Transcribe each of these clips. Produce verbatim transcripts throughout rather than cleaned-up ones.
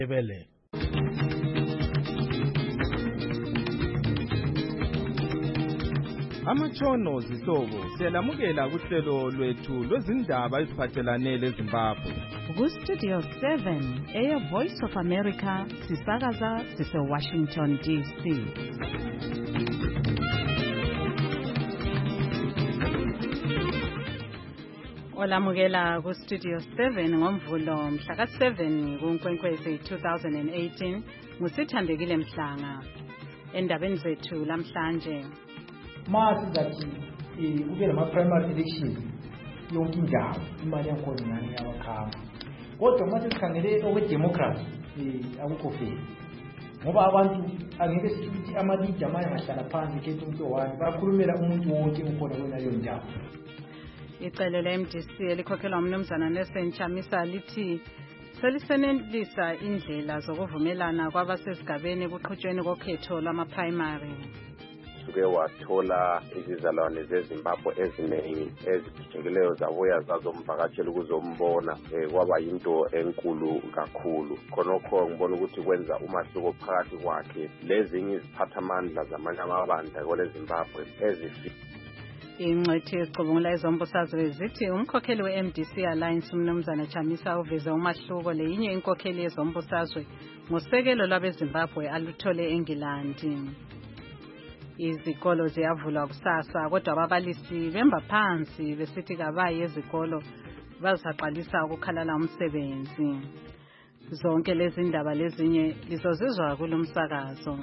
Ebele. Amatshono zihlobo siyalamukela kuhlelo lwethu lwezindaba eziphathelane leZimbabwe. Ku-Studio seven, Air Voice of America, sisakaza sise-Washington D C. Olamukela ku-Studio seven ngomvulo mhla ka seven kuNkwenkwezi two thousand eighteen ngusithandekile Mhlanga. Endabeni zethu lamhlanje, masi zathi kube lama primary elections yonke indawo imali yakhona nani yabakhamba, kodwa mase sikhangele okwe democracy akukho fair, ngoba abantu angeke sithi amalidi amanye ngahlala phansi khetha umuntu owani bakhulumela umuntu wonke ukhona kwena leyo ndawo. Icele le-M D C elikhokhelwa umnumzana Nelson Chamisa lithi selisenelisa indlela zokuvumelana kwabasesigabeni ekuqhutshweni kokhetho lwama-primary. Suke wathola izizalwane zeZimbabwe eziningi eziphithekileyo zabuya zazomvakatshela ukuzombona, kwaba yinto enkulu kakhulu. Khonokho ngibona ukuthi kwenza umahluko phakathi kwakhe lezinye iziphathamandla zamanye amabandla kweleZimbabwe ezifika. Ingcwethi ezicubungula ezombusazwe zithi umkhokheli we-M D C Alliance umnumzana Chamisa uveze umahluko leyinye inkokheli yezombusazwe ngosekelo lwabeZimbabwe aluthole eNgilandi. Izikolo ziyavulwa kusasa, kodwa ababalisi bemba phansi besithi kabayi ezikolo bazaqalisa ukukhalala umsebenzi. Zonke lezi ndaba lezinye lizozizwa kulomsakazo.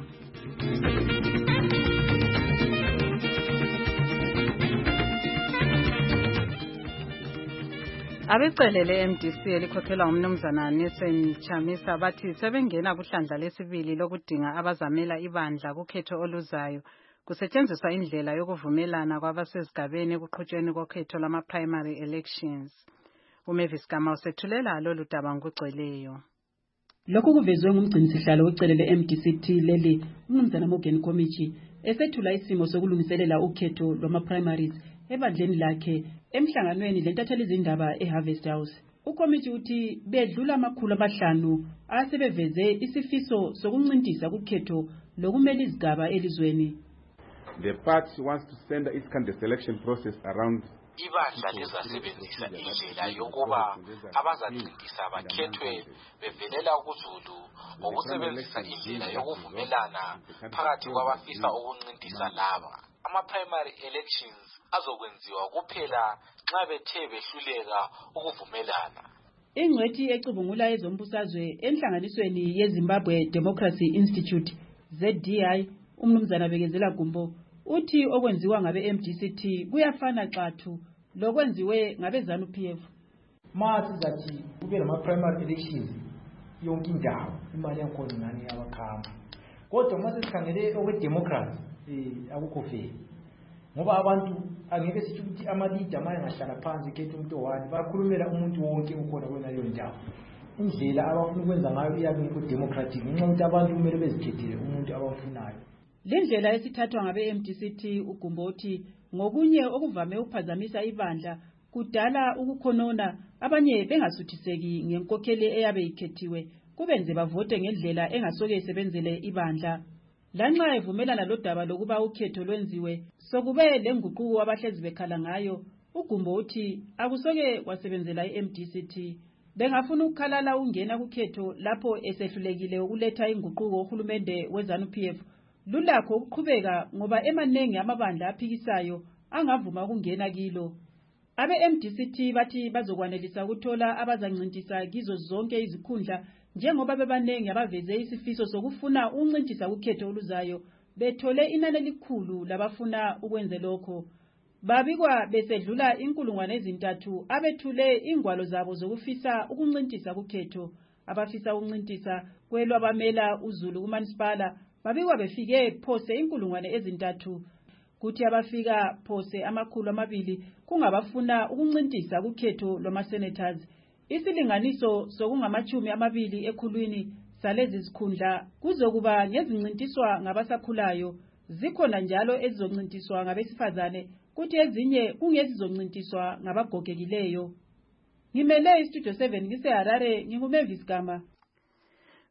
Abecele le-M D C elikhokhelwa umnumzana Nelson Chamisa bathi sebengena kuhlandla lesibili lokudinga abazamela ibandla kukhetho oluzayo kusetshenziswa indlela yokuvumelana kwabasesigabeni ekuqhutshweni kokhetho lwama-primary elections. uMavis Gama usethulela lolu daba ngokugcweleyo. Lokhu kuvezwe ngumgcinisihlalo wecele le-M D C T leli umnumzana Morgan Komichi esethula isimo sokulungiselela ukhetho lwama-primaries ebandleni lakhe emhlanganweni lentatheli izindaba eHarvest House. uKomichi uthi bedlula amakhulu amahlanu asebeveze isifiso sokuncintisa kukhetho lokumela izigaba elizweni. The party wants to send its candidate selection process around. Ibandla lizasebenzisa indlela yokuba abazancintisa bakhethwe bevelela kuzulu ngokusebenzisa indlela yokuvumelana phakathi kwabafisa ukuncintisa laba. Ama-primary elections azokwenziwa kuphela nxa bethe behluleka ukuvumelana. Ingcwethi ecubungula ezombusazwe enhlanganisweni yeZimbabwe Democracy Institute Z D I umnumzana Bekezela Gumbo uthi okwenziwa ngabe-M D C T kuyafana xathu lokwenziwe ngabe ZANU P F. Masi zathi kube lama primary elections yonke indawo imali yakhona nani yabakhamba, kodwa mase sikhangele okwe democracy akukho fair, ngoba abantu angeke sithi ukuthi amalidi amanye ngahlala phansi khetha umuntu owani bakhulumela umuntu wonke ukhona kwena leyo ndawo. Indlela abafuna ukwenza ngayo iyakho democratic ngenxa ukuthi abantu kumele bezikhethele umuntu abafunayo. Lendlela esithathwa ngabe-M D C T uGumbothi ngokunye okuvame ukuphazamisa ibandla kudala ukukhonona, abanye bengasuthiseki ngenkokheli eyabe ikhethiwe kubenze bavote ngendlela engasoke isebenzele ibandla. Lanxa evumelana lodaba lokuba ukhetho lwenziwe sokube lenguquko abahlezi bekhala ngayo, uGumbothi akusoke wasebenzela i-M D C T. Bengafuna ukukhalala ungena kukhetho lapho esehlulekile ukuletha inguquko uhulumende weZANU P F lulakho ukuqhubeka ngoba emanengi amabandla aphikisayo angavuma ukungena kilo. Abe-M D C T bathi bazokwanelisa ukuthola abazancintisa kizo zonke izikhundla njengoba bebanengi abaveze isifiso sokufuna ukuncintisa ukhetho oluzayo bethole inani elikhulu labafuna ukwenza lokho. Babikwa besedlula inkulungwane ezintathu abethule ingwalo zabo zokufisa ukuncintisa kukhetho. Abafisa ukuncintisa kwelwabamela uZulu kuManisipala babikwa befike phose inkulungwane ezintathu, kuthi abafika phose amakhulu amabili kungabafuna ukuncintisa kukhetho lwama-senators. Isilinganiso sokungamachumi amabili ekhulwini salezi zikhundla kuzokuba ngezincintiswa ngabasakhulayo, zikhona njalo ezizoncintiswa ngabesifazane kuthi ezinye kungezizoncintiswa ngabagogekileyo. Ngimele iStudio seven ngise Harare, nginguMavis Gama.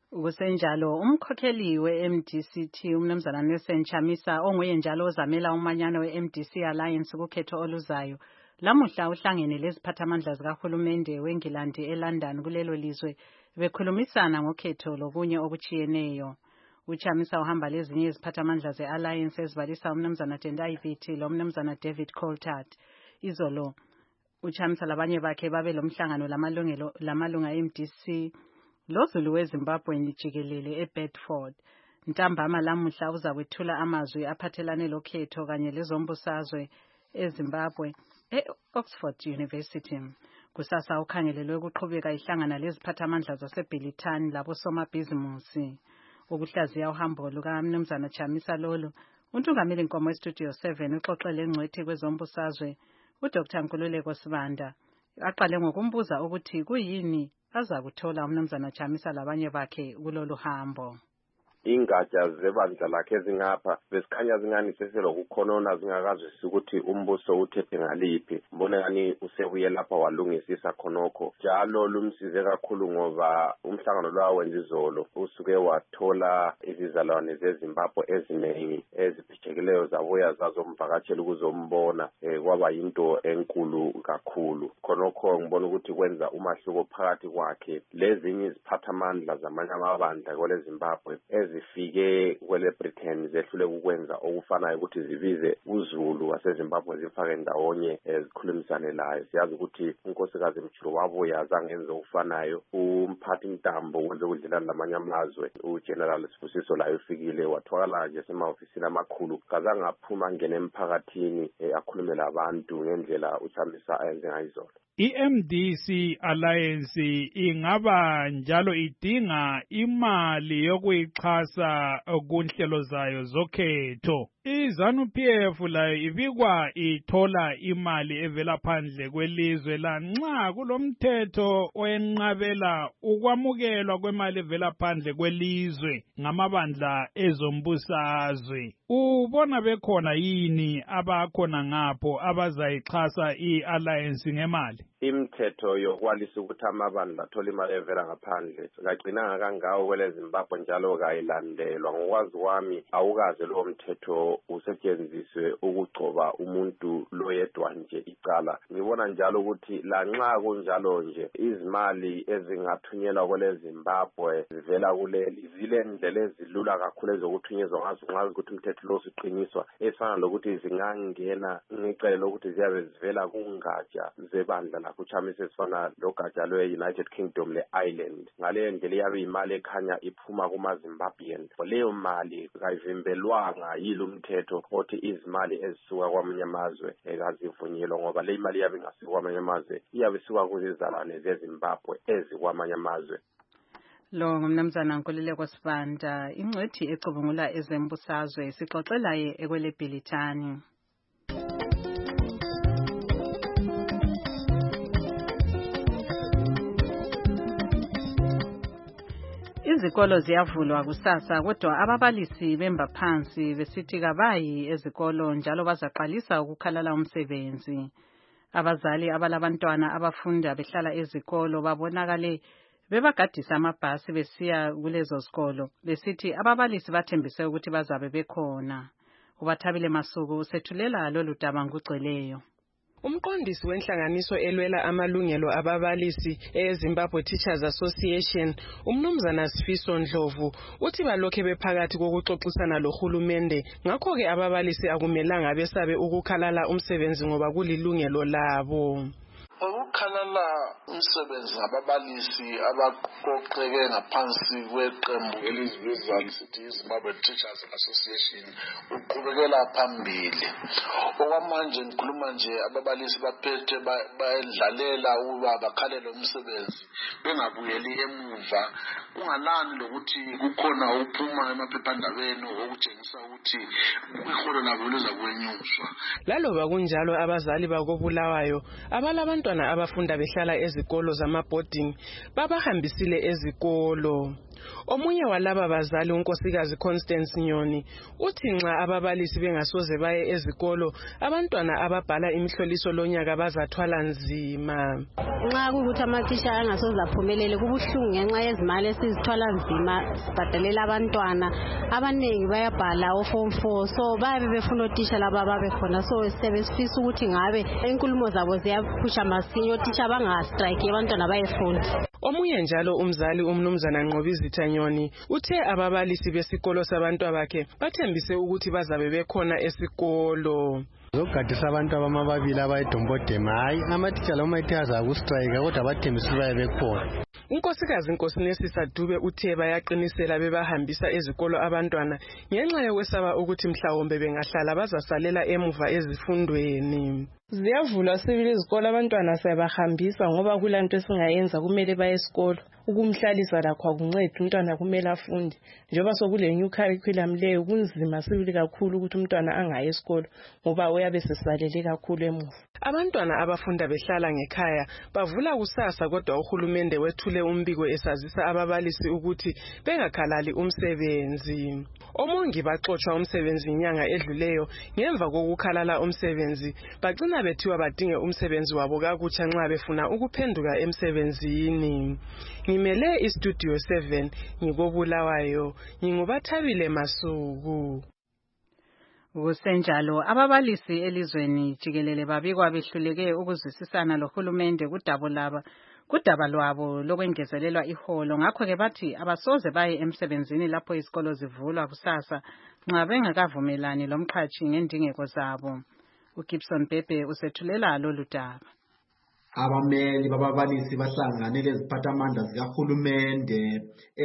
Kusenjalo umkhokheli we-M D C T umnumzana Nelson Chamisa onguye njalo ozamela umanyano we-M D C Alliance kukhetho oluzayo lamuhla uhlangene leziphathamandla zikahulumende weNgilandi eLondon kulelo lizwe bekhulumisana ngokhetho lokunye okuchiyeneyo. Uchamisa uhamba lezinye iziphathamandla ze-Alliance ezibalisa umnumzana Tendai Biti lo umnumzana David Coltart. Izolo Uchamisa labanye bakhe babe lomhlangano lamalungelo lamalunga e-M D C loZulu weZimbabwe jikelele eBedford. Ntambama lamuhla uzakwethula amazwi aphathelane lokhetho kanye lezombusazwe eZimbabwe e-Oxford University. Kusasa ukhangelelwe ukuqhubeka ihlangana leziphathamandla zaseBelitani labosomabhizimusi. Ukuhlaziya uhambo lukaMnumzana Chamisa lolu untungameli nkomo estudio seven uxoxele ngcwethi kwezombusazwe uDr Nkululeko Sibanda aqale ngokumbuza ukuthi kuyini azakuthola umnumzana Chamisa labanye bakhe kulolu hambo. Ingatsha zebandla lakhe ezingapha besikhanya zingani seselokukhonona zingakazwisi ukuthi umbuso uthethe ngaliphi. Mbonani usebuye lapha walungisisa khonokho njalo lumsize kakhulu ngoba umhlangano lo wenza izolo usuke wathola izizalwane zeZimbabwe eziningi eziphithekileyo zabuya zazomvakatshela ukuzombona kwaba yinto enkulu kakhulu. Khonokho ngibona ukuthi kwenza umahluko phakathi kwakhe lezinye iziphathamandla zamanye amabandla kwele Zimbabwe zifike kwele Britain zehlule ukwenza okufanayo ukuthi zibize uZulu waseZimbabwe zifake ndawonye ezikhulumisane layo. Siyazi ukuthi unkosikazi Mchilo wabuya zangenza okufanayo. Umphathi Ntambo wenze ukudlelana lamanye amazwe uGeneral Sibusiso layo ufikile wathwala nje sema-ofisini amakhulu kazange aphuma ngene emphakathini akhulumela abantu ngendlela uChamisa ayenze ngayizolo. I-M D C Alliance ingaba njalo idinga imali yokuyixhasa kunhlelo zayo zokhetho. I-ZANU-P F layo ibikwa ithola imali evela phandle kwelizwe lanxa kulomthetho oyenqabela ukwamukelwa kwemali evela phandle kwelizwe ngamabandla ezombusazwe. Ubona bekhona yini abakhona ngapho abazayixhasa i-Alliance ngemali? Imithetho yokwalisa ukuthi amabandla athola imali evela ngaphandle kagcinanga kangawo kwele Zimbabwe njalo kayilandelwa. Ngokwazi kwami awukaze lo mthetho usetshenziswe ukugcoba umuntu loyedwa nje icala. Ngibona njalo ukuthi lanxa kunjalo nje izimali ezingathunyelwa kwele Zimbabwe zivela kuleli zile ndlela ezilula kakhulu ezokuthunyezwa ngazo ngazi ukuthi umthetho lo usiqiniswa efana lokuthi zingangena ngicela ukuthi ziyabe zivela kungatsha zebandla la kuChamisa esifana logatsha lwe-United Kingdom le-Ireland. Ngale ndlela iyabe imali ekhanya iphuma kuma-Zimbabwean. Leyo mali kayivimbelwanga yilo umthetho othi izimali ezisuka kwamanye amazwe ezazivunyelwa ngoba le imali iyabe ingasuka kwamanye amazwe iyabe isuka kuzizalwane zeZimbabwe ezikwamanye amazwe. Lo ngumnumzana Nkululeko Sibanda ingcwethi ecubungula ezembusazwe sixoxelaye ekwele Belitani. Izikolo ziyavulwa kusasa kodwa ababalisi bemba phansi besithi kabayi ezikolo njalo bazaqalisa ukukhalala umsebenzi. Abazali abalabantwana abafunda behlala ezikolo babonakale bebagadisa amabhasi besiya kulezo zikolo besithi ababalisi bathembise ukuthi bazabe bekhona. Ubathabile Masuku usethulela lolu daba ngugcweleyo. Umqondisi wenhlanganiso elwela amalungelo ababalisi eZimbabwe Teachers Association umnumzana Sifiso Ndlovu uthi balokhe bephakathi kokuxoxisana lohulumende ngakho ke ababalisi akumelanga besabe ukukhalala umsebenzi ngoba kulilungelo labo. Ukukhalala umsebenzi ngababalisi abaqoqeke ngaphansi kweqembu elizibizwa sithi Zimbabwe Teachers Association uqhubekela phambili. Okwamanje ngikhuluma nje ababalisi baphethe bayendlalela ukuba bakhalele umsebenzi bengabuyeli emuva. Ungalani lokuthi kukhona uphuma emaphephandabeni okutshengisa ukuthi iholo labo liza kwenyuswa. Laloba kunjalo abazali bakobulawayo abalabantwana abafunda behlala ezikolo zamaboarding babahambisile ezikolo. Omunye walaba bazali unkosikazi Constance Nyoni uthi nxa ababalisi bengasoze baye ezikolo abantwana ababhala imihloliso lonyaka bazathwala nzima. Nxa kuyikuthi amathisha angasoze aphumelele kubuhlungu ngenxa yezimali esizithwala nzima sibhadalela abantwana abanengi bayabhala o-form four so bayabe befuna othisha laba babe khona so sibe sifisa ukuthi ngabe inkulumo zabo ziyaphusha masinya othisha bangastrike abantwana bayefunda. Omunye njalo umzali umnumzana Nqobizitha Nyoni uthe ababalisi besikolo sabantwabakhe bathembise ukuthi bazabe bekhona esikolo. Zogadisa abantu abamababili abayidombodema hayi amatitsha loma ethe azakustrike kodwa bathembisa baye bekhona. Unkosikazi Nkosinesi Dube uthe bayaqinisela bebahambisa ezikolo abantwana ngenxa yokwesaba ukuthi mhlawumbe bengahlala bazasalela emuva ezifundweni. Ziyavulwa sibili izikolo abantwana sayabahambisa ngoba kulanto esingayenza kumele baye esikolo. Ukumhlalisa lakho akuncedi umntwana kumele afunde. Njoba sokule new curriculum leyo kunzima sibili kakhulu ukuthi umntwana angaye esikolo ngoba uyabe sesalele kakhulu emuva. Abantwana abafunda behlala ngekhaya bavula kusasa kodwa uhulumende wethule umbiko esazisa ababalisi ukuthi bengakhalali umsebenzi. Omongi baxoxwa umsebenzi inyanga edluleyo ngemva kokukhalala umsebenzi bagcina bethiwa badinge umsebenzi wabo kakutsha nxa befuna ukuphenduka emsebenzini. Ngimele istudio seven ngikobulawayo ngingubathabile Masuku. Kusenjalo ababalisi elizweni jikelele babikwa behluleke ukuzwisisana lohulumende kudaba laba kudaba lwabo lokwengezelelwa iholo ngakho ke bathi abasoze baye emsebenzini lapho izikolo zivulwa kusasa nxa bengakavumelani lomqhatshi ngendingeko zabo. uGibson Pepe usethulela lolu daba. Abameli bababalisi bahlanganele iziphathamandla zikahulumende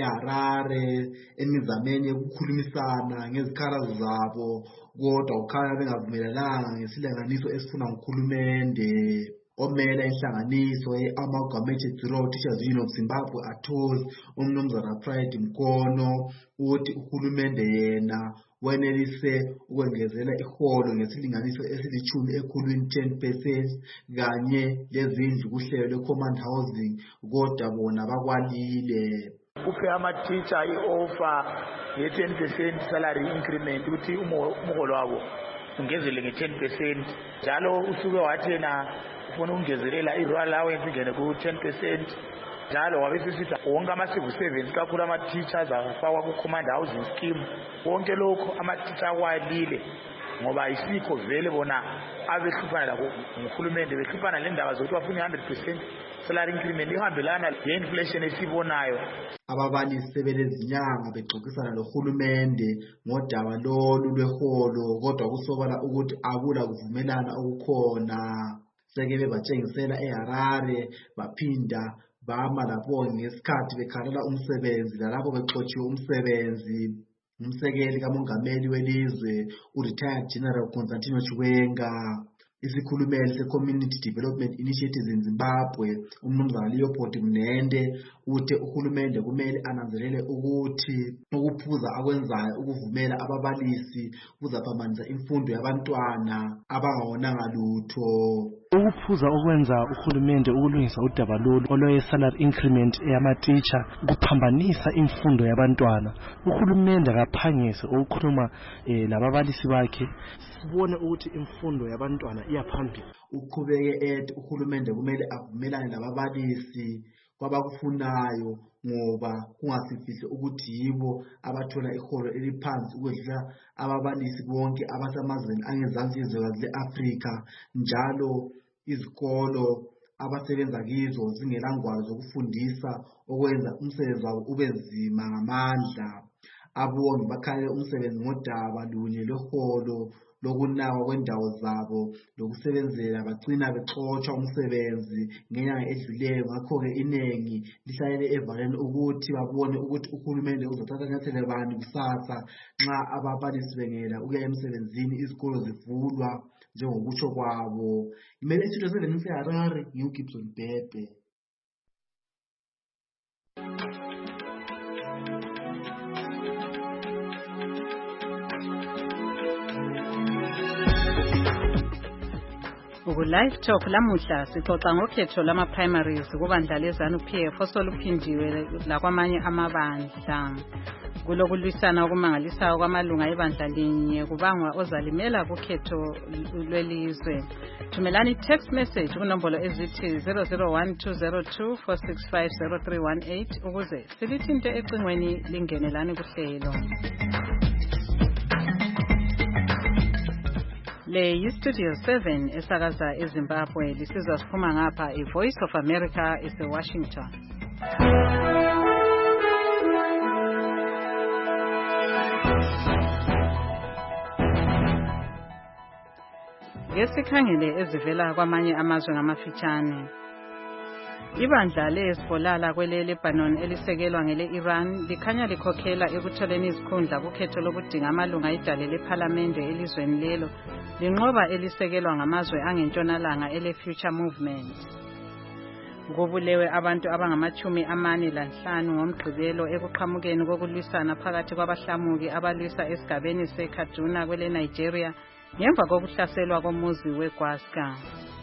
eHarare emizameni yokukhulumisana ngezikhalazo zabo kodwa ukhanya bengavumelelanga ngesilinganiso esifuna nguhulumende. Omela inhlanganiso ye-Amalgamated Bureau of Teachers Union of Zimbabwe A T O Z umnumzana Pride Mkono uthi uhulumende yena wenelise ukwengezela iholo ngesilinganiso esilichumi ekhulwini ten percent kanye lezindlu kuhlelo le-command housing kodwa bona bakwalile. Uphe ama-teacher i-offer nge-ten percent salary increment ukuthi umuholo wabo ungezele nge-ten percent njalo usuke wathi yena ufuna ukungezelela i-rural allowance ingene ku-ten percent njalo wabe sisithi wonke ama-civil servants kakhulu ama-teachers afakwa ku-command housing scheme wonke lokho ama-teacher akwalile ngoba isikho vele bona abehlupana la nguhulumende behlupana le ndaba zokuthi bafuna i-one hundred percent salary increment ihambelana le-inflation esibonayo. Ababalisi sebelezinyanga bexoxisana lohulumende ngodaba lolu lweholo kodwa kusobala ukuthi akula kuvumelana okukhona. Seke bebatshengisela eHarare baphinda bama lapho ngesikhathi bekhalela umsebenzi lalapho bexotshiwe umsebenzi. Umsekeli kamongameli welizwe u-retired General Constantino Chiwenga, isikhulumeli se-Community Development Initiatives in Zimbabwe umnumzana Leopold Mnende uthe uhulumende kumele ananzelele ukuthi ukuphuza akwenzayo ukuvumela ababalisi kuzaphambanisa imfundo yabantwana abangawonanga lutho. Ukuphuza okwenza uhulumende ukulungisa udaba lolu olwe salary increment eyama-teacher kuphambanisa imfundo yabantwana. Uhulumende akaphangise ukukhuluma eh, lababalisi bakhe sibone ukuthi imfundo yabantwana iyaphambili. Uqhubeke ethi uhulumende kumele avumelane lababalisi kwabakufunayo ngoba kungasifihle ukuthi yibo abathola iholo eliphansi ukwedlula ababalisi bonke abasemazweni angezansi yezwekazi le-Afrika njalo izikolo abasebenza kizo zingelangwalo zokufundisa okwenza umsebenzi wabo ube nzima ngamandla. Abongi bakhalela umsebenzi ngodaba lunye leholo lokunakwa kwendawo zabo lokusebenzela bagcina bexotshwa umsebenzi ngenyanga edluleyo ngakho-ke inengi lihlalele evaleni ukuthi babone ukuthi uhulumende uzothatha nyathele bani kusasa nxa ababalisi bengela ukuya emsebenzini izikolo zivulwa njengokutsho kwabo. Imele isitudio seven seHarare ngiuGibson Pepe. Ku Live Talk lamuhla sixoxa ngokhetho lama primaries kubandla leZANU-P F osoluphindiwe lakwamanye amabandla. Kulokulwisana okumangalisayo kwamalunga ebandla linye kubangwa ozalimela kukhetho lwelizwe. Thumelani text message kunombolo ezithi zero zero one two zero two four six five zero three one eight ukuze silithinte ecingweni lingenelani kuhlelo. Le yiStudio seven esakaza eZimbabwe lisizwa siphuma ngapha iVoice of America eseWashington. Ngesikhangele ezivela kwamanye amazwe ngamafitshane. Ibandla leHezbollah kwele Lebanon elisekelwa ngele Iran likhanya likhokhela ekutholeni izikhundla kukhetho lokudinga amalunga idale leParliament elizweni lelo linqoba elisekelwa ngamazwe angentshonalanga ele Future Movement. Kubulewe abantu abangamachumi amane lanhlanu ngomgqibelo ekuqhamukeni kokulwisana phakathi kwabahlamuki abalwisa esigabeni seKaduna kwele Nigeria ngemva kokuhlaselwa komuzi weGwaska.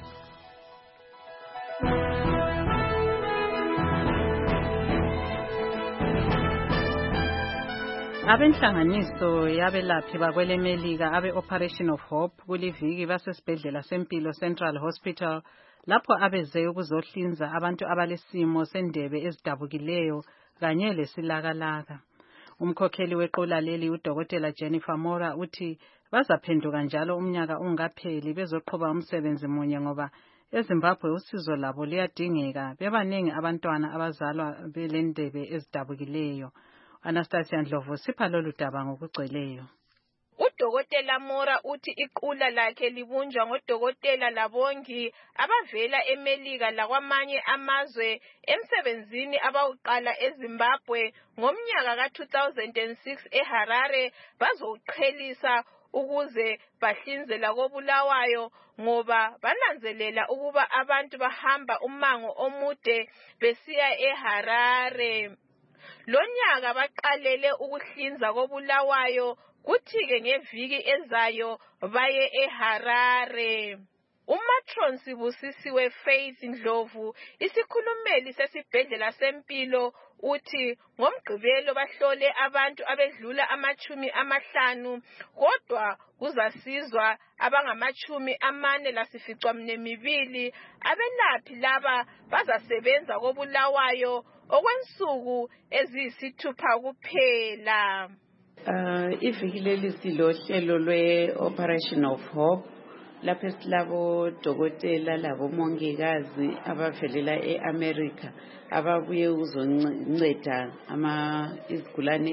Abenhlanganiso yabelaphi bakwele Melika abe Operation of Hope kuliviki basesibhedlela sempilo Central Hospital lapho abeze ukuzohlinza abantu abalesimo sendebe ezidabukileyo kanye lesilakalaka. Umkhokheli weqola leli uDokotela Jennifer Mora uthi bazaphenduka njalo umnyaka ungapheli bezoqhuba umsebenzi munye ngoba eZimbabwe usizo labo liyadingeka bebaningi abantwana abazalwa belendebe ezidabukileyo. Anastasia Ndlovu sipha lolu daba ngokugcweleyo. UDokotela Mora uthi iqula lakhe libunjwa ngodokotela labongi abavela eMelika lakwamanye amazwe emsebenzini abawuqala eZimbabwe ngomnyaka ka two thousand six eHarare bazowuqhelisa ukuze bahlinzela kobulawayo ngoba bananzelela ukuba abantu bahamba umango omude besiya eHarare. Lonyaka baqalele ukuhlinza kobulawayo kuthi ke ngeviki ezayo baye eHarare. Umatron Sibusisiwe Faith Ndlovu isikhulumeli sesibhedlela sempilo uthi ngomgqibelo bahlole abantu abedlula amachumi amahlanu kodwa kuzasizwa abangamachumi amane lasificwa mibili abelaphi laba bazasebenza kobulawayo okwensuku eziyisithupha kuphela. Uh, iviki leli silohlelo lwe-Operation of Hope lapho esilabo dokotela labo mongikazi abavelela e-America ababuye ukuzonceda ama izigulane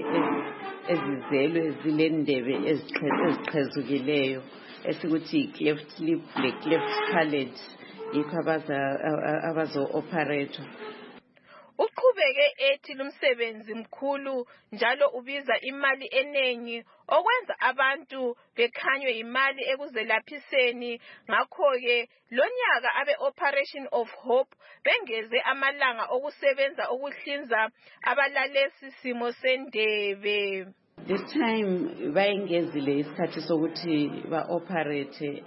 ezizelwe ezilendebe eziqhezukileyo esikuthi cleft lip le cleft palate yikho abaza abazo operate. Uqhubeke ethi lumsebenzi mkhulu njalo ubiza imali enengi okwenza abantu bekhanywe imali ekuzelaphiseni ngakho ke lonyaka abe Operation of Hope bengeze amalanga okusebenza ukuhlinza abalalesi simo sendebe. This time bayengezile isikhathi sokuthi ba operate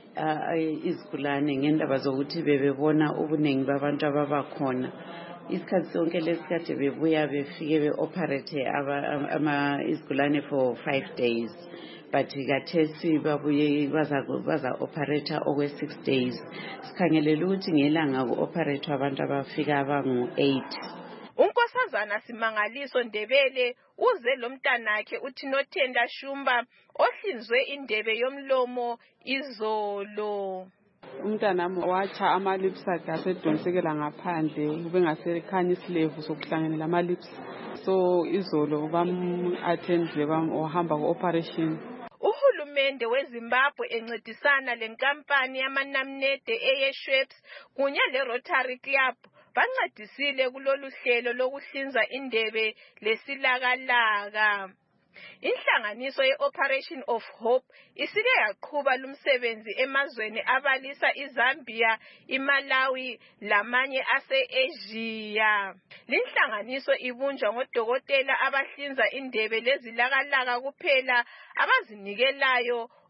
izigulane ngendaba zokuthi bebebona ubunengi babantu ababakhona. Isikhathi sonke lesikhathi bebuya befike be-operate ama izigulane for five days but kathesi babuye baza operate okwe six days. Sikhangelela ukuthi ngelanga ku-operate abantu abafika abangu eight. Unkosazana Simangaliso Ndebele uze lomntanakhe uthi Nothenda Shumba ohlinzwe indebe yomlomo izolo. Umntanami wacha ama-lips akhe asedonsekela ngaphandle kube ngasekhanya isilevu sokuhlanganela ama-lips so izolo bam-attendile ohamba ku-operation. Uhulumende weZimbabwe encedisana lenkampani yamanamnede eyeShweps kunye leRotary Club bancedisile kulolu hlelo lokuhlinza indebe lesilakalaka. Inhlanganiso ye-Operation of Hope isike yaqhuba lumsebenzi emazweni abalisa iZambia, iMalawi lamanye ase-Asia. Linhlanganiso ibunjwa ngodokotela abahlinza indebe lezilakalaka kuphela abazinikelayo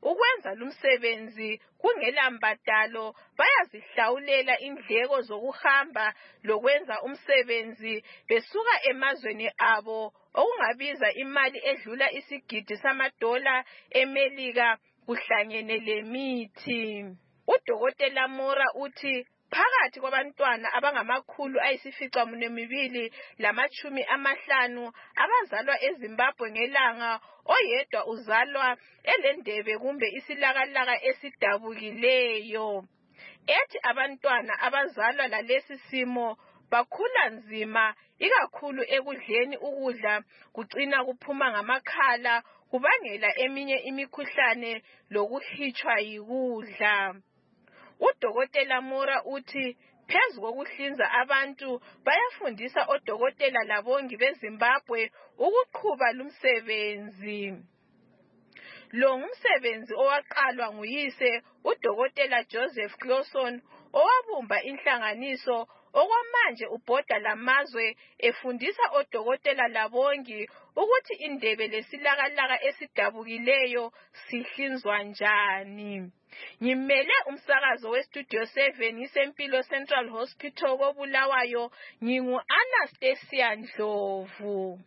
ukwenza lumsebenzi kungela mbadalo bayazihlawulela indleko zokuhamba lokwenza umsebenzi besuka emazweni abo okungabiza imali edlula isigidi samadola eMelika kuhlangene lemithi. Udokotela Mora uthi phakathi kwabantwana abangamakhulu ayisificamunwembili lamachumi amahlanu abazalwa eZimbabwe ngelanga, oyedwa uzalwa elendebe kumbe isilakalaka esidabukileyo. Ethi abantwana abazalwa lalesi simo bakhula nzima, ikakhulu ekudleni ukudla kucina kuphuma ngamakhala kubangela eminye imikhuhlane lokuhitshwa yikudla. Udokotela Mora uthi phezu kokuhlinza abantu bayafundisa odokotela labongi beZimbabwe ukuqhuba lumsebenzi. Lo ngumsebenzi owaqalwa nguyise udokotela Joseph Clauson owabumba inhlanganiso okwamanje ubhoda lamazwe efundisa odokotela labongi ukuthi indebe lesilakalaka esidabukileyo sihlinzwa njani. Ngimele umsakazo weStudio seven isempilo Central Hospital koBulawayo, ngingu Anastasia Ndlovu.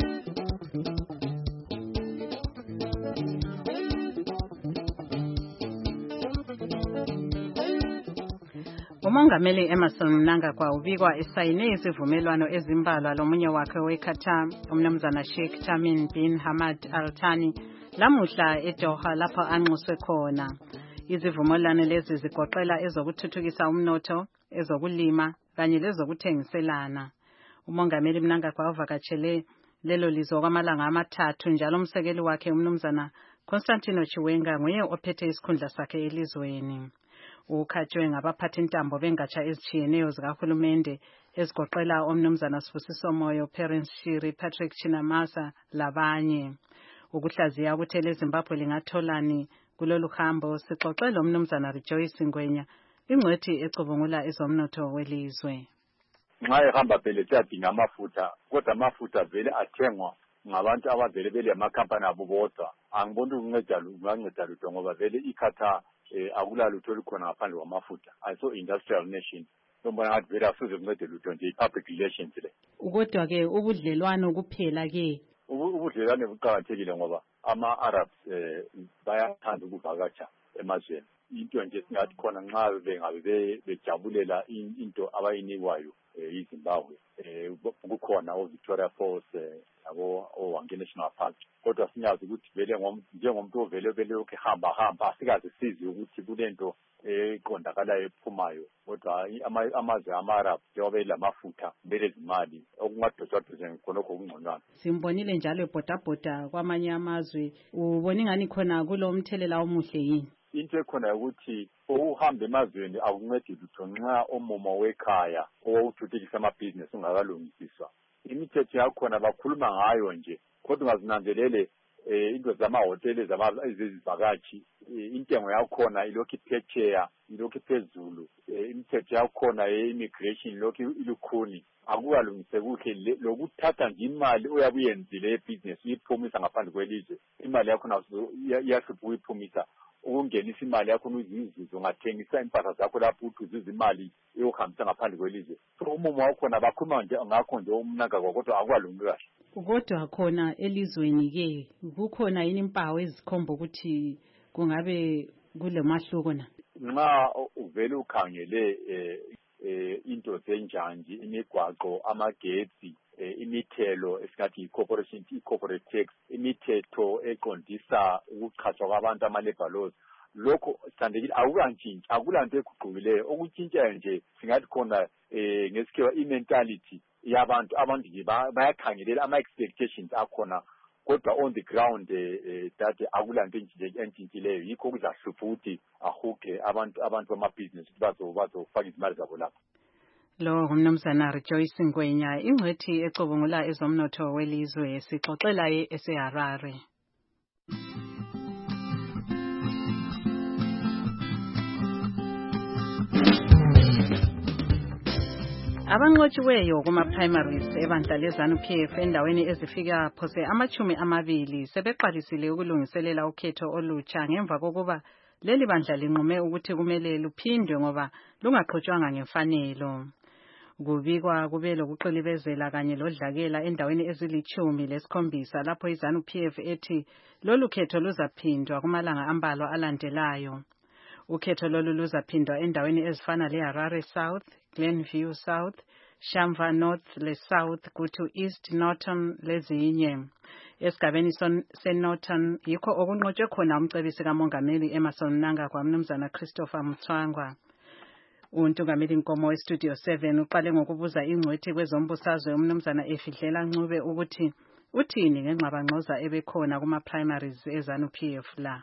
Umongameli Emerson Mnangagwa ubikwa esayine isivumelwano ezimbalwa lomunye wakhe weQatar umnumzana Sheikh Tamim bin Hamad Al Thani lamuhla eDoha lapho anxuswe khona. Izivumelwano lezi zigoqela ezokuthuthukisa umnotho, ezokulima kanye lezokuthengiselana. Umongameli Mnangagwa uvakatshele lelo lizwe kwamalanga amathathu njalo umsekeli wakhe umnumzana Constantino Chiwenga nguye ophethe isikhundla sakhe elizweni. Ukhatshwe ngabaphathi intambo bengatsha ezitshiyeneyo zikahulumende ezigoqela omnumzana Sibusiso Moyo, Parents Shiri, Patrick Chinamasa labanye. Ukuhlaziya ukuthi leZimbabwe lingatholani kulolu hambo sixoxele umnumzana Rejoice Ngwenya, ingcwethi ecubungula ezomnotho welizwe. Nxa ehamba phela siyadinga amafutha, kodwa amafutha vele athengwa ngabantu abavele bele amakhampani abo bodwa. Angiboni ukunceda unganceda lutho ngoba vele iQatar eh akulalutho olukhona ngaphandle kwamafutha. Ayiso industrial nation. Sombona ngathi vele asuze kuncede lutho nje public relations le. Kodwa ke ubudlelwano kuphela ke. Ubudlelwano buqakathekile ngoba ama-Arabs eh bayathanda ukuvakatsha emazweni. Into nje singathi khona nxa bengabe bejabulela into abayinikwayo eZimbabwe eh kukhona oVictoria Falls yabo oWange National Park. Kodwa sinyazi ukuthi vele njengomuntu ovele vele lokho hamba hamba sikaze sizi ukuthi kulento eqondakalayo ephumayo. Kodwa amazwe ama-Arab njengoba elamafutha bele izimali okungadotshwa khonokho okungconywana. Simbonile njalo ebhodabhoda kwamanye amazwe, ubona ingani khona kulo umthelela omuhle yini? Into ekhona ukuthi uhamba emazweni akuncedi lutho nxa omomo wekhaya owawuthuthukisa amabhizinesi ungakalungisiswa. Imithetho yakhona bakhuluma ngayo nje, kodwa ungazinanzelele into zamahoteli ezizivakatshi, intengo yakhona ilokhu iphetsheya, ilokhu iphezulu, imithetho yakhona ye-immigration ilokhu ilukhuni. Akukalungise kuhle lokuthatha nje imali oyabe uyenzile ebhizinesi uyiphumisa ngaphandle kwelizwe, imali yakhona iyahlupha ukuyiphumisa. Ukungenisa imali yakho uyizuzu ungathengisa impahla zakho lapho uthuza imali eyohambisa ngaphandle kwelizwe. So umumo wakhona bakhuluma nje ngakho nje umnangagwa kodwa akwalungi kahle. Kodwa khona elizweni ke kukhona yini impawu ezikhomba ukuthi kungabe kule mahluko na? Nxa uvele ukhangele eh into zenjanje, imigwaqo, amagetsi, imithelo esingathi i-corporation i-corporate tax, imithetho eqondisa ukuqhathwa kwabantu ama-labor laws, lokho sithandekile akukantshintshi, akulanto eguqukileyo. Okutshintshayo nje singathi khona eh ngesikhiwa i-mentality yabantu, abantu nje bayakhangelela ama-expectations akhona, kodwa on the ground eh that akulanto entshintshileyo. Yikho kuzahlupha ukuthi ahuke abantu abantu bamabhizinesi bazofaka izimali zabo lapho. Lo umnumzana Rejoice Ngwenya, ingcwethi ecubungula ezomnotho welizwe, sixoxela eseHarare. Abanqotshiweyo kuma-primaries ebandla le-ZANU P F endaweni ezifika phose amachumi amabili sebeqalisile ukulungiselela ukhetho olutsha ngemva kokuba leli bandla linqume ukuthi kumele luphindwe ngoba lungaxhotshwanga ngemfanelo. Kubikwa kube lokuqilibezela kanye lodlakela endaweni ezilichumi lesikhombisa lapho i-ZANU P F ethi lolu khetho luzaphindwa kumalanga ambalwa alandelayo. Ukhetho lolu luzaphindwa endaweni ezifana le-Harare South, Glenview South, Shamva North le South kuthi East Northern lezinye. Esigabeni se-Northern yikho okunqotshwe khona umcebisi kamongameli Emmerson Mnangagwa Mnumzana Christopher Mutswangwa. Untungameli Nkomo we-Studio seven uqale ngokubuza ingcwethi kwezombusazwe uMnumzana Efidlela Ncube ukuthi uthini ngengxabangxoza ebekhona kuma-primaries e-ZANU P F la.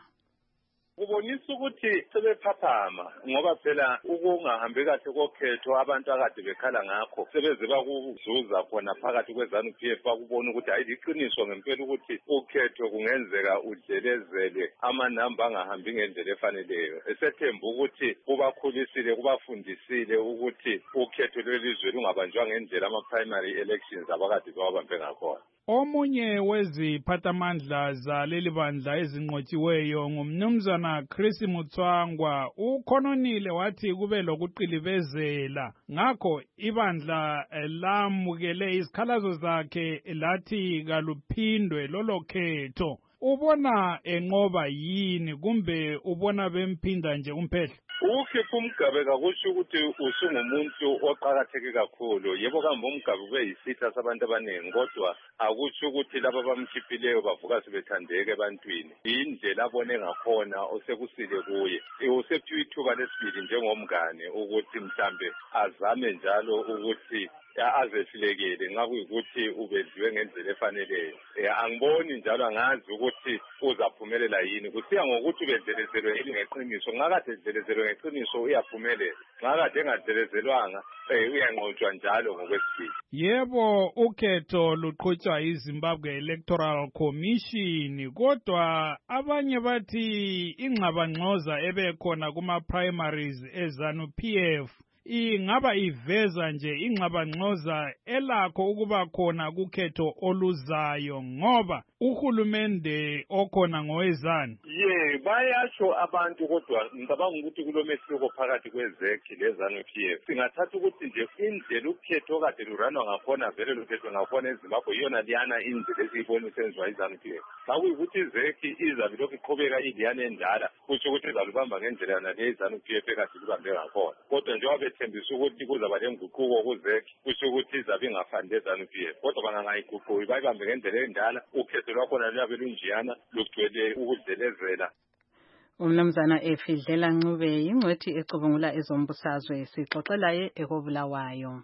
Kubonisa ukuthi sebephaphama ngoba phela ukungahambi kahle kokhetho abantu akade bekhala ngakho sebeze bakuzuza khona phakathi kwe-ZANU P F bakubona ukuthi hayi liqiniso ngempela ukuthi ukhetho kungenzeka udlelezele amanamba angahambi ngendlela efaneleyo. Esethemba ukuthi kubakhulisile kubafundisile ukuthi ukhetho lwelizwe lungabanjwa ngendlela ama-primary elections abakade bewabambe ngakhona. Omunye weziphathamandla zaleli bandla ezinqotshiweyo ngumnumzana Chris Mutswangwa ukhononile wathi kube lokuqilibezela ngakho ibandla lamukele izikhalazo zakhe lathi kaluphindwe lolo khetho. Ubona enqoba yini kumbe ubona bemphinda nje umphehla? Ukukhipha umgabe kakusho ukuthi usungumuntu oqakatheke kakhulu. Yebo kambe umgabe ube yisitha sabantu abaningi kodwa akusho ukuthi laba bamkhiphileyo bavuka sebethandeke ebantwini. Indlela abone ngakhona osekusile kuye. Usephiwe ithuba lesibili njengomngane ukuthi mhlambe azame njalo ukuthi azehlekele nxa kuyikuthi ubedliwe ngendlela efaneleyo. Angiboni njalo angazi ukuthi uzaphumelela yini. Kusiya ngokuthi ubedlelezelwe yini ngeqiniso. Ngakade edlelezelwe ngeqiniso uyaphumelela. Ngakade engadlelezelwanga uyanqotshwa njalo ngokwesibili. Yebo ukhetho luqhutshwa iZimbabwe Electoral Commission kodwa abanye bathi ingxabangxoza ebekhona kuma-primaries e-ZANU P F ingaba iveza nje ingxabangxoza elakho ukuba khona kukhetho oluzayo ngoba uhulumende okhona ngowezana. Ye bayasho abantu kodwa ngicabanga ukuthi kulomehluko phakathi kwezekhi lezanu P F. Singathatha ukuthi nje indlela ukhetho kade luranwa ngakhona vele lukhetho ngakhona eZimbabwe iyona liyana indlela esiyibona isenziwa izanu P F. Sakuyikuthi izekhi izabe lokhu iqhubeka iliyana endala kusho ukuthi izalubamba ngendlela yana lezanu P F ekade lubambe ngakhona. Kodwa njengoba thembisa ukuthi kuzaba lenguquko kuzekhi kusho ukuthi izabe ingafani lezanu P F. Kodwa bangangayiguquki bayibambe ngendlela endala ukhetho lwakhona luyabe lunjiyana lugcwele ukudlelezela. Umnumzana Efidlela Ncube ingcwethi ecubungula ezombusazwe sixoxelaye ekobulawayo.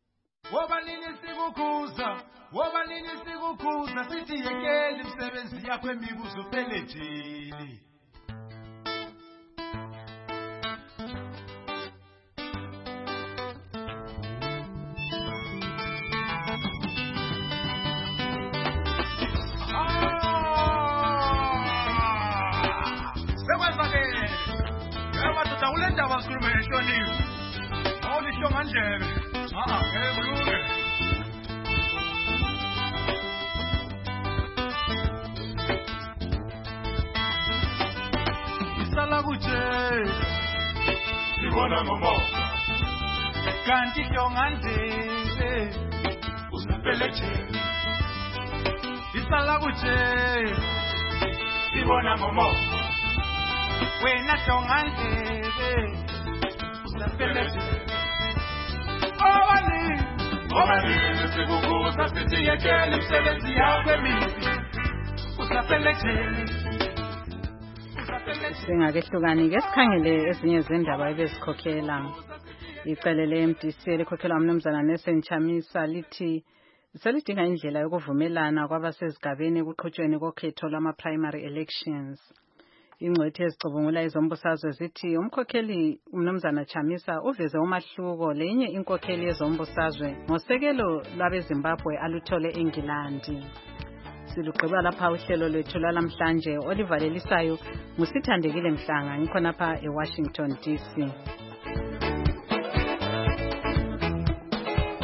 Woba nini sikukhuza woba nini sikukhuza sithi yekeli imsebenzi yakho emibuzo pelejini. Ulendaba sikhuluma ngehlonipho awulisho ngandlebe ah ngeke kulunge isala kuje sibona ngomo kanti ngiyongandle usapeleche isala kuje sibona ngomo wena tongandlebe usapeleche obani obani sikukuza sithi yekele imsebenzi yakho emibi usapeleche Singakehlukani ke sikhangele ezinye izindaba ebezikhokhela icele le-M D C elikhokhelwa umnumzana Nelson Chamisa lithi selidinga indlela yokuvumelana kwabasezigabeni ekuqhutshweni kokhetho lwama-primary elections. Ingcwethi ezicubungula izombusazwe zithi umkhokheli umnumzana Chamisa uveze umahluko lenye inkokheli yezombusazwe ngosekelo lwabeZimbabwe aluthole eNgilandi. Silugqiba lapha uhlelo lwethu lwalamhlanje olivalelisayo ngusithandekile Mhlanga ngikhonapha eWashington D C.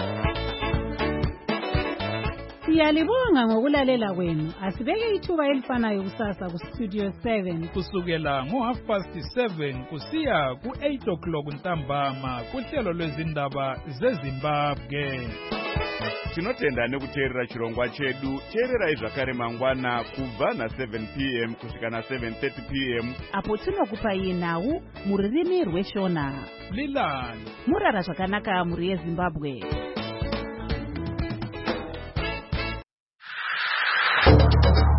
Siyalibonga ngokulalela kwenu. Asibeke ithuba elifanayo kusasa ku Studio seven. Kusukela ngo half past seven kusiya ku eight o'clock ntambama kuhlelo lwezindaba zeZimbabwe. Tinotenda nekuteerera chirongwa chedu. Teererai zvakare mangwana kubva na seven p m kusvika na seven thirty p m apo tinokupai nhau muririmi rweshona. Lilani murara zvakanaka muri yeZimbabwe.